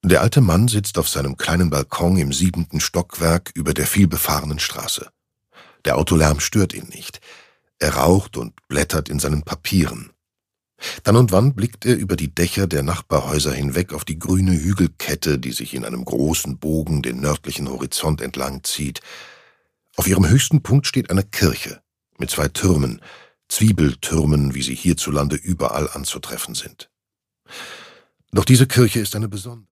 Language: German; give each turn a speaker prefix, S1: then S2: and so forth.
S1: Der alte Mann sitzt auf seinem kleinen Balkon im 7. Stockwerk über der vielbefahrenen Straße. Der Autolärm stört ihn nicht. Er raucht und blättert in seinen Papieren. Dann und wann blickt er über die Dächer der Nachbarhäuser hinweg auf die grüne Hügelkette, die sich in einem großen Bogen den nördlichen Horizont entlang zieht. Auf ihrem höchsten Punkt steht eine Kirche mit 2 Türmen, Zwiebeltürmen, wie sie hierzulande überall anzutreffen sind. Doch diese Kirche ist eine besondere.